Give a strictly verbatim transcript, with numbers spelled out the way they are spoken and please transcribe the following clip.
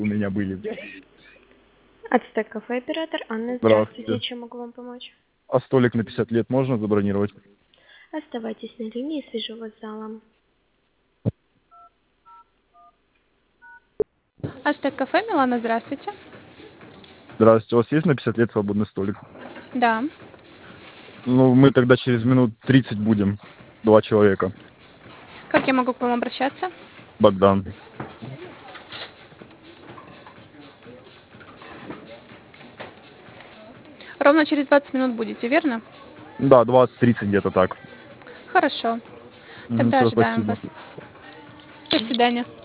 у меня были. Ацтек кафе, оператор Анна, Здравствуйте. здравствуйте. Чем могу вам помочь? А столик на пятьдесят лет можно забронировать? Оставайтесь на линии, свяжу вас с залом. Ацтек кафе, Милана, здравствуйте. Здравствуйте, у вас есть на пятьдесят лет свободный столик? Да. Ну, мы тогда через минут тридцать будем. Два человека. Как я могу к вам обращаться? Богдан. Ровно через двадцать минут будете, верно? Да, двадцать-тридцать где-то так. Хорошо. Мгм, Тогда всё, ожидаем спасибо. вас. До свидания.